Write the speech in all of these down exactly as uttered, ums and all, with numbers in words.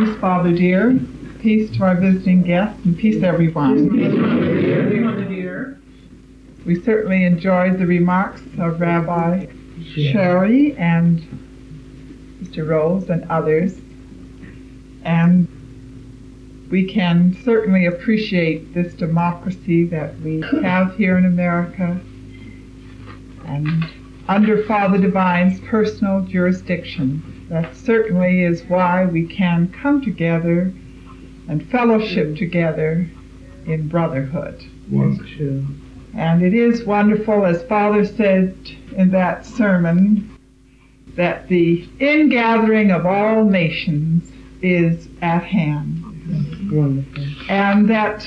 Peace, Father dear. Peace to our visiting guests, and peace, everyone. Mother dear. We certainly enjoyed the remarks of Rabbi Sherry and Sister Rose and others, and we can certainly appreciate this democracy that we have here in America, and under Father Divine's personal jurisdiction. That certainly is why we can come together and fellowship together in brotherhood. That's true. And it is wonderful, as Father said in that sermon, that the ingathering of all nations is at hand. That's wonderful. And that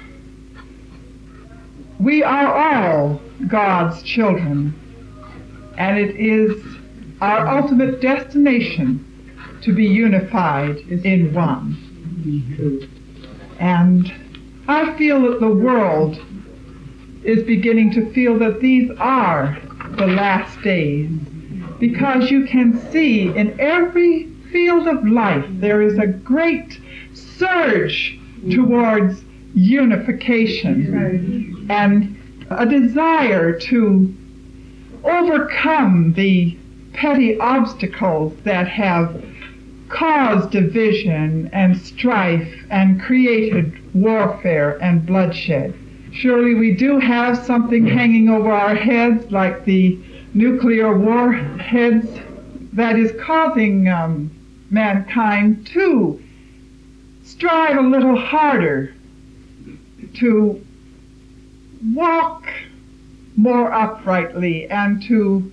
we are all God's children. And it is our ultimate destination to be unified in one. And I feel that the world is beginning to feel that these are the last days, because you can see in every field of life there is a great surge towards unification and a desire to overcome the petty obstacles that have caused division and strife and created warfare and bloodshed. Surely we do have something hanging over our heads like the nuclear warheads that is causing um, mankind to strive a little harder to walk more uprightly and to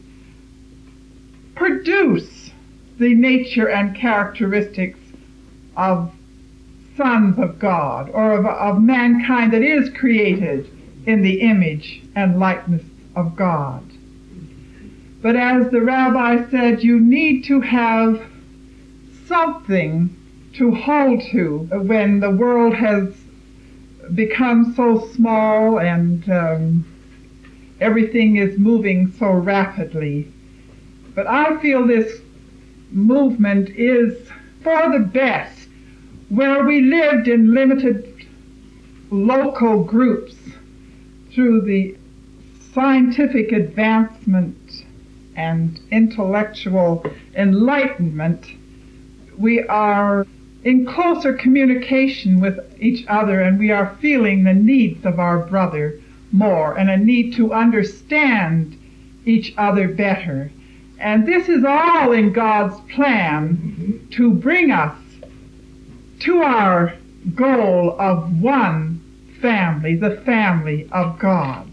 produce the nature and characteristics of sons of God, or of, of mankind that is created in the image and likeness of God. But as the rabbi said, you need to have something to hold to when the world has become so small and um, everything is moving so rapidly. But I feel this movement is for the best, where we lived in limited local groups. Through the scientific advancement and intellectual enlightenment, we are in closer communication with each other, and we are feeling the needs of our brother more, and a need to understand each other better. And this is all in God's plan mm-hmm. to bring us to our goal of one family, the family of God.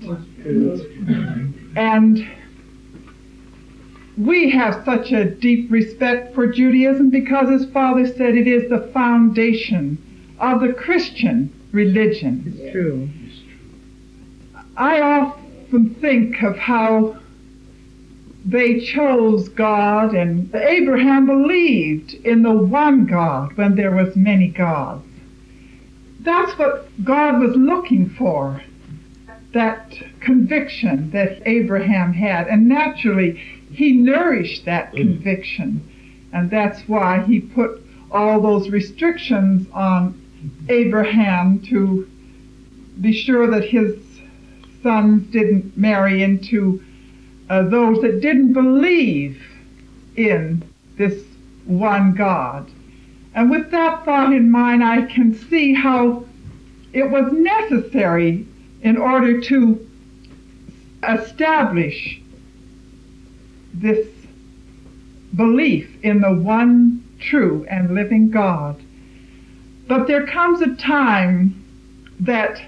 And we have such a deep respect for Judaism because, as Father said, it is the foundation of the Christian religion. It's true. I often think of how they chose God, and Abraham believed in the one God when there was many gods. That's what God was looking for, that conviction that Abraham had, and naturally he nourished that conviction, and that's why he put all those restrictions on Abraham to be sure that his sons didn't marry into Uh, those that didn't believe in this one God. And with that thought in mind, I can see how it was necessary in order to establish this belief in the one true and living God. But there comes a time that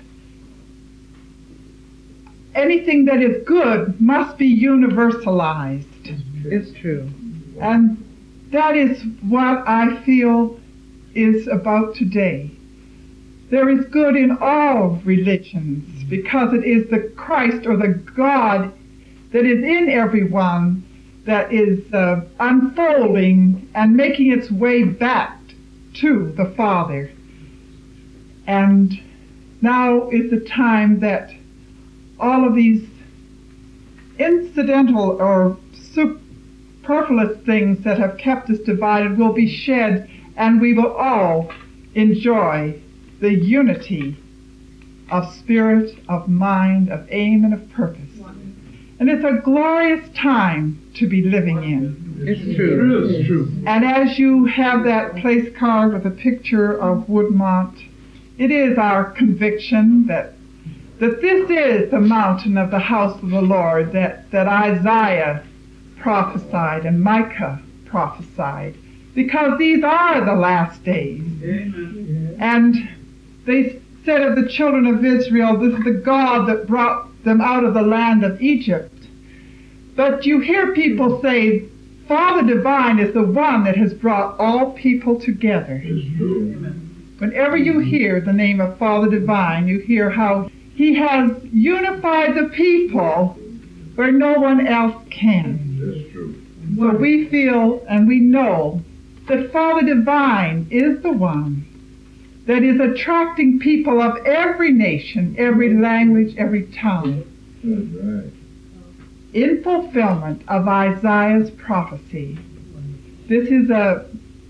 anything that is good must be universalized. It's true. And that is what I feel is about today. There is good in all religions because it is the Christ or the God that is in everyone that is uh, unfolding and making its way back to the Father. And now is the time that all of these incidental or superfluous things that have kept us divided will be shed and we will all enjoy the unity of spirit, of mind, of aim, and of purpose. And it's a glorious time to be living in. It's true. It's true. And as you have that place card with a picture of Woodmont, it is our conviction that that this is the mountain of the house of the Lord that, that Isaiah prophesied and Micah prophesied, because these are the last days. Amen. And they said of the children of Israel, this is the God that brought them out of the land of Egypt. But you hear people say, Father Divine is the one that has brought all people together. Whenever you hear the name of Father Divine, you hear how he has unified the people where no one else can. That's true. So we feel and we know that Father Divine is the one that is attracting people of every nation, every language, every tongue, That's right. in fulfillment of Isaiah's prophecy. This is a,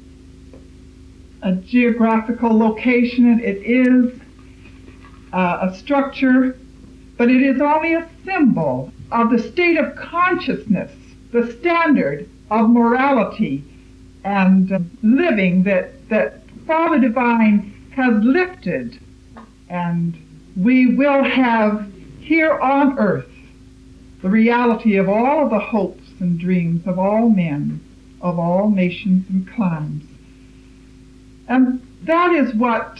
a geographical location, and it is uh, a structure, but it is only a symbol of the state of consciousness, the standard of morality and uh, living that, that Father Divine has lifted, and we will have here on earth the reality of all of the hopes and dreams of all men, of all nations and climes. And that is what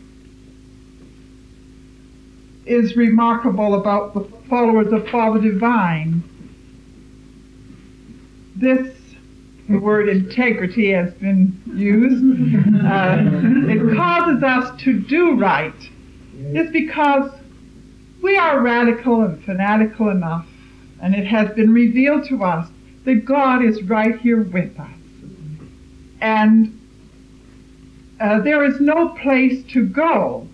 is remarkable about the followers of Father Divine. This, the word integrity has been used. Uh, it causes us to do right. It's because we are radical and fanatical enough, and it has been revealed to us that God is right here with us. And uh, there is no place to go.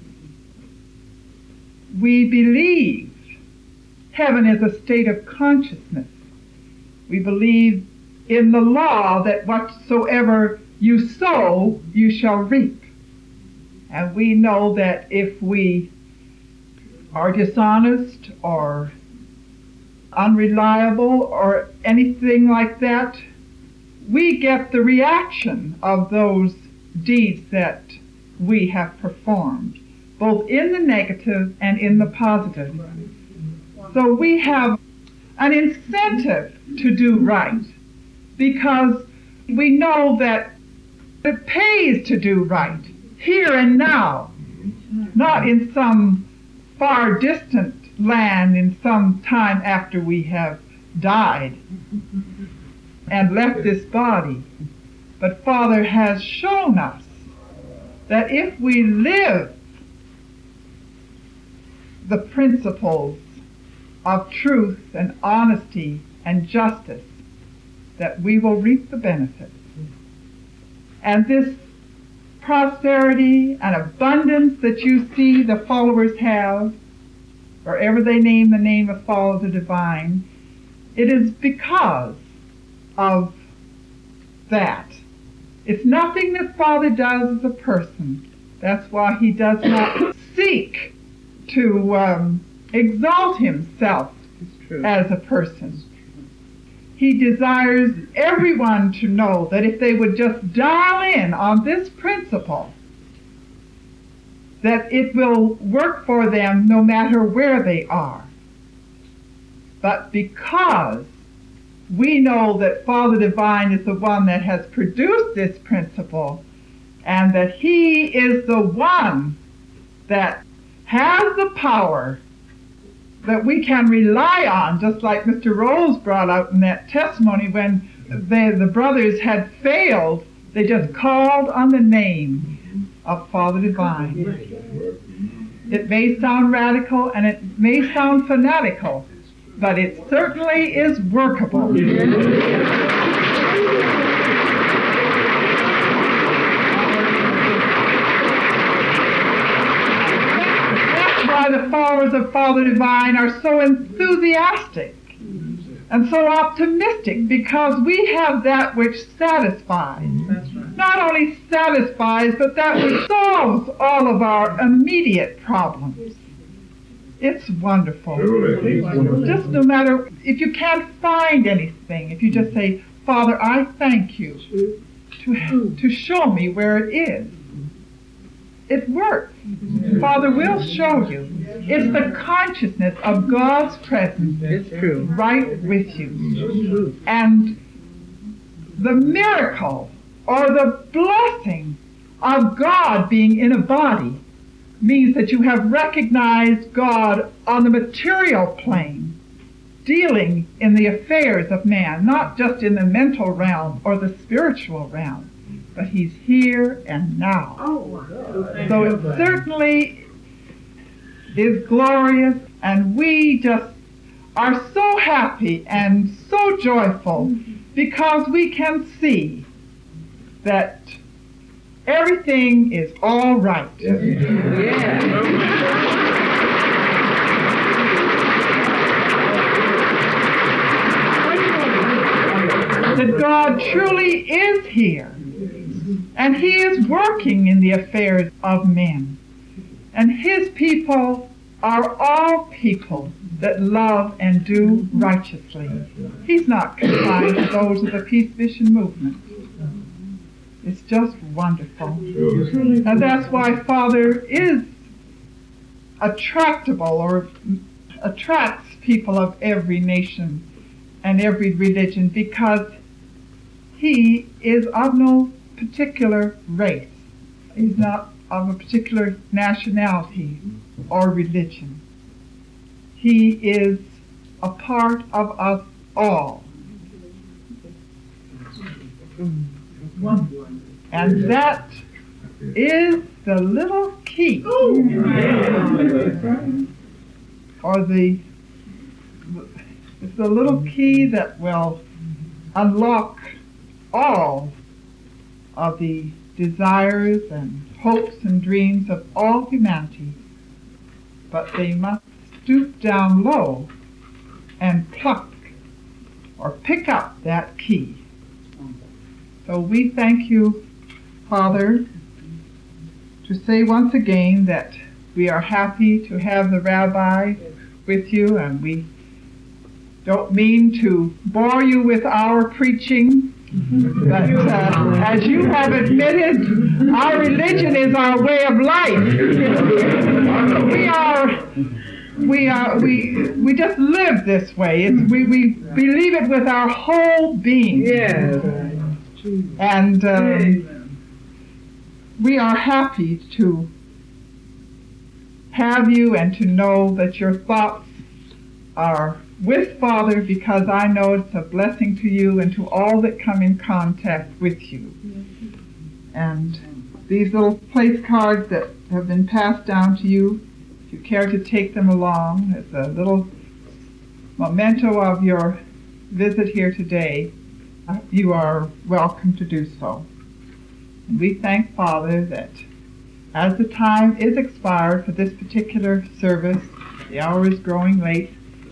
We believe heaven is a state of consciousness. We believe in the law that whatsoever you sow, you shall reap. And we know that if we are dishonest or unreliable or anything like that, we get the reaction of those deeds that we have performed, both in the negative and in the positive. So we have an incentive to do right, because we know that it pays to do right, here and now, not in some far distant land in some time after we have died and left this body. But Father has shown us that if we live the principles of truth and honesty and justice, that we will reap the benefits. And this prosperity and abundance that you see the followers have, wherever they name the name of Father Divine, it is because of that. It's nothing that Father does as a person. That's why he does not seek to um, exalt himself as a person. He desires everyone to know that if they would just dial in on this principle, that it will work for them no matter where they are. But because we know that Father Divine is the one that has produced this principle, and that he is the one that has the power that we can rely on, just like Mister Rose brought out in that testimony when they, the brothers had failed, they just called on the name of Father Divine. It may sound radical and it may sound fanatical, but it certainly is workable. The followers of Father Divine are so enthusiastic and so optimistic, because we have that which satisfies. That's right. not only satisfies, but that which solves all of our immediate problems. It's wonderful. Just no matter, if you can't find anything, if you just say, Father, I thank you to, to show me where it is. It works. Father will show you. It's the consciousness of God's presence It's true. right with you. And the miracle or the blessing of God being in a body means that you have recognized God on the material plane, dealing in the affairs of man, not just in the mental realm or the spiritual realm, but he's here and now. So it certainly is glorious, and we just are so happy and so joyful because we can see that everything is all right. That God truly is here, and he is working in the affairs of men. And his people are all people that love and do righteously. He's not confined to those of the Peace Mission movement. It's just wonderful. And that's why Father is attractable, or attracts people of every nation and every religion, because he is of no particular race. He's not of a particular nationality or religion. He is a part of us all. And that is the little key, or the it's the little key that will unlock all of the desires and hopes and dreams of all humanity. But they must stoop down low and pluck or pick up that key. So we thank you, Father, to say once again that we are happy to have the Rabbi with you, and we don't mean to bore you with our preaching, but uh, as you have admitted, our religion is our way of life. We are, we are, we we just live this way. It's, we we believe it with our whole being. Yes. And um, we are happy to have you and to know that your thoughts are with Father, because I know it's a blessing to you and to all that come in contact with you. And these little place cards that have been passed down to you, if you care to take them along as a little memento of your visit here today, you are welcome to do so. And we thank Father that as the time is expired for this particular service, the hour is growing late,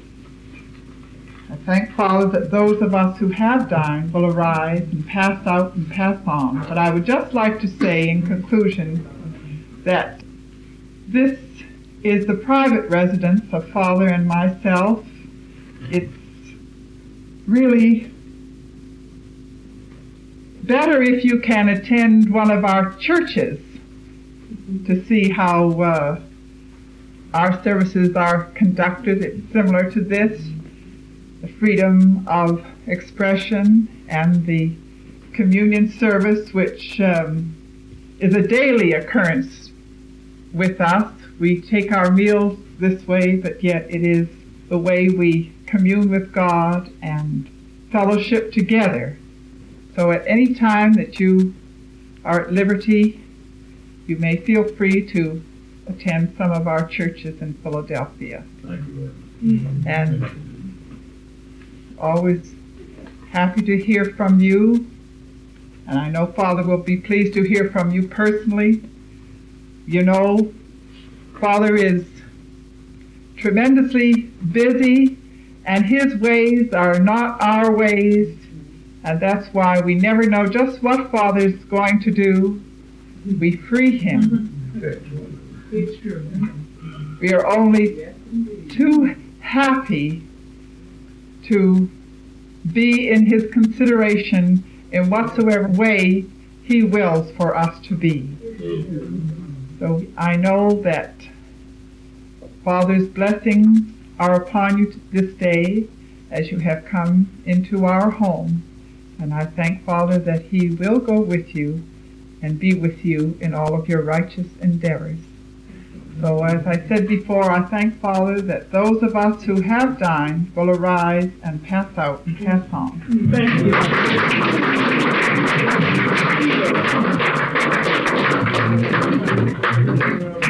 I thank Father that those of us who have dined will arise and pass out and pass on. But I would just like to say in conclusion that this is the private residence of Father and myself. It's really better if you can attend one of our churches to see how uh, our services are conducted. It's similar to this. The freedom of expression and the communion service, which um, is a daily occurrence with us. We take our meals this way, but yet it is the way we commune with God and fellowship together. So at any time that you are at liberty, you may feel free to attend some of our churches in Philadelphia. Thank you. Mm-hmm. And always happy to hear from you, and I know Father will be pleased to hear from you personally. You know, Father is tremendously busy, and his ways are not our ways, And that's why we never know just what Father's going to do. We free him. It's true. We are only too happy to be in his consideration in whatsoever way he wills for us to be. So I know that Father's blessings are upon you this day as you have come into our home. And I thank Father that he will go with you and be with you in all of your righteous endeavors. So as I said before, I thank Father that those of us who have dined will arise and pass out and pass on. Thank you.